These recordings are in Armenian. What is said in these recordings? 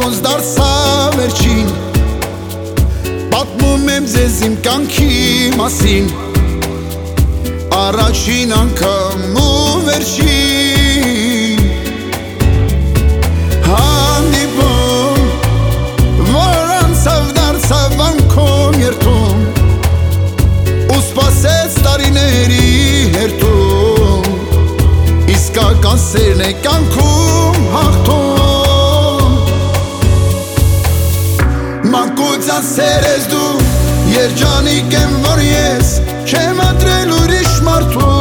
ոնց դարձա վերջին Պատմում եմ ձեզ իմ կյանքի մասին Առաջին անգամ ու վերջին Հանդիպում, որ անցավ դարձավ անկում երթում Ու սպասեց տարիների հերթում Իսկական սերն է կյանքում հաղթում Մանկության սեր ես դու, երջանիկ եմ որ ես Չեմ ընտրել ուրիշ մարդու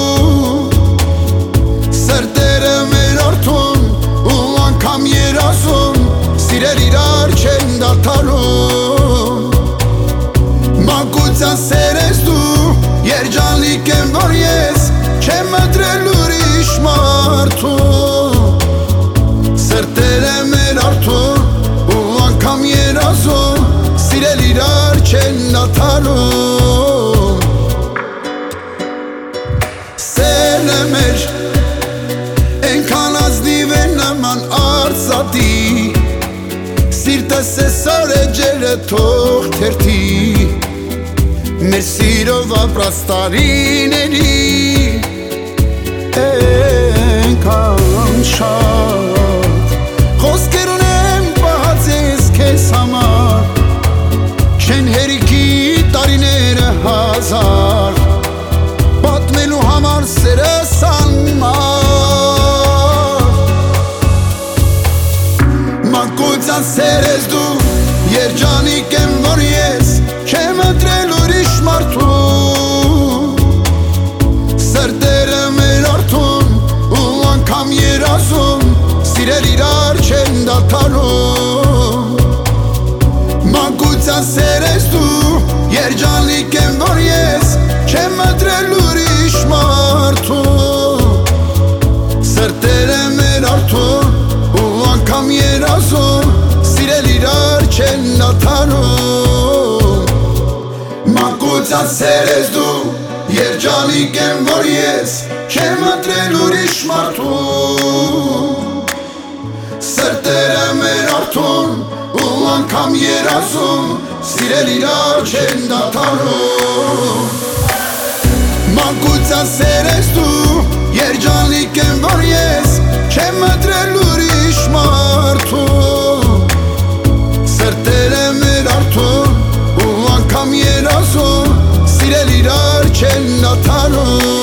Սրտերը մեր արթուն ու անգամ երազում Սիրել իրար չեն դադարում Մանկության սեր ես դու, երջանիկ եմ որ ես Չեմ ընտրել ուրիշ մարդու Սրտերը մեր արթուն ու անգամ երազում Սիրել իրար չեն դադարում Սերն է մեր Ենքան ազնիվ է նման արծատի Սիրտս է սարեջերը թող թերթի Մեր սիրով ապրած տարիների Ենքան շատ Խոսքեր ունեմ պահած ես քեզ համար Չեն հերիքի տարիները հազար Պատմելու համար սերս անմար Մանկության սեր ես դու, երջանիկ եմ որ ես Չեմ ընտրել ուրիշ մարդու Սրտերը մեր արթուն ու անգամ երազում Սիրել իրար չեն դադարում Մանկության սեր ես դու, երջանիկ եմ որ ես Չեմ ընտրել ուրիշ մարդու Սրտերը մեր արթուն ու անգամ երազում Սիրել իրար չեն դադարում Մանկության սեր ես դու, երջանիկ եմ որ ես Չեմ ընտրել ուրիշ մարդու Սրտերը մեր արթուն ու անգամ երազում Սիրել իրար չեն դադարում Մանկության սեր ես դու, երջանիկ եմ որ ես Չեմ ընտրել ուրիշ մարդու Սրտերը մեր արթուն ու անգամ երազում Սիրել իրար չեն դադարում